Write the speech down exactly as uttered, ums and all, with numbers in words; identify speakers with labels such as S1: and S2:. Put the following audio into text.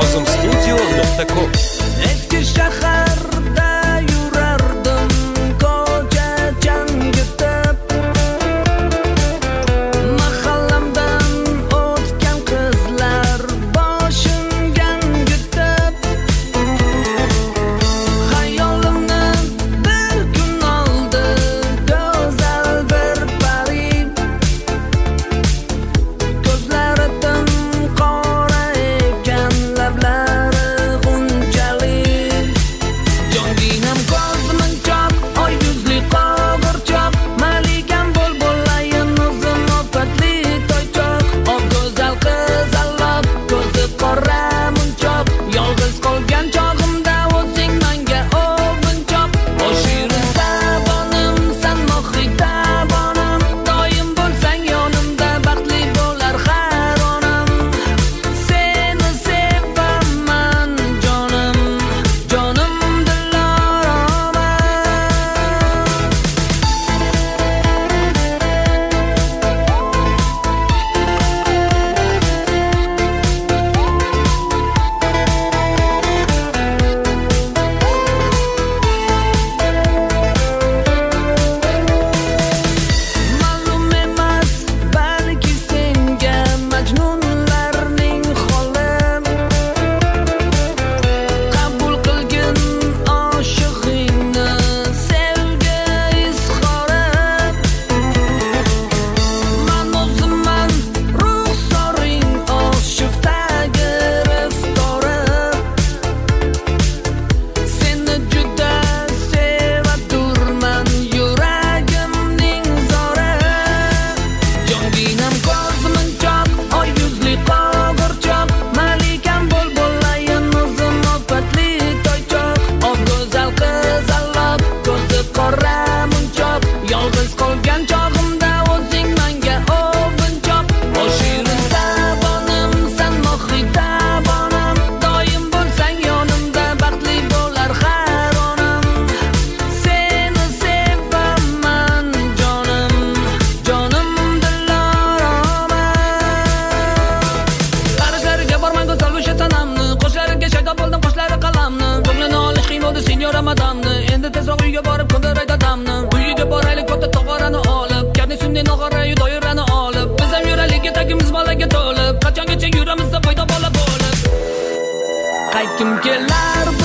S1: nazm studio nuqta com.
S2: Eski shaharda yurardim ko'cha changitib, mahallamdan o'tgan qizlar boshim gangitib, xayolimni bir kun oldi go'zal bir pari, ko'zlari tim qora ekan, lablari g'unchali, jonginam ko'zmunchoq, oy yuzli qo'g'irchoq, malikam bo'lbolayin uzun ofatli toychoq, ob go'zal qiz allop, ko'zi qora munchoq, yolg'iz qolgan chog'imda o'zing menga o'g'inchoq, o shirin zabonim, san mohida bonim, doim bo'lsang yonimda, baxtli bo'lar har onam, seni sevaman jonim, jonim diloraman. Ma'lum emas, balki senga majnunlarning holi, qabul qilgin oshig'ingni, sevgi izhori. Man o'zimman ruxsoring, oshiqdagi riftori, seni juda sevaturman, yuragimning zori, jonginam ko'zmunchoq, oy yuzli qo'g'irchoq, malikam bo'lbolayin uzun ofatli toychoq, ob go'zal qiz allop, ko'zi qora munchoq, yolg'iz qolgan chog'imda o'zing menga o'g'inchoq, o shirin zabonim, san mohida bonim, doim bo'lsang yonimda, baxtli bo'lar har onam, seni sevaman jonim, jonim diloraman. Qarashlariga bormang go'zal o'sha sanamni, qoshlariga shaydo bo'ldim, qoshlari qalamni, ko'nglini olish qiyin bo'ldi sinyora madamni, endi tezroq uyga borib ko'ndiray dadamni, uyiga boraylik katta tog'orani olib, karnisimni nog'orayu doirani olib, biz ham yuraylik etagimiz bolaga to'lib, qachongacha yuramizda foyda bola bo'lib, qaytgim kelar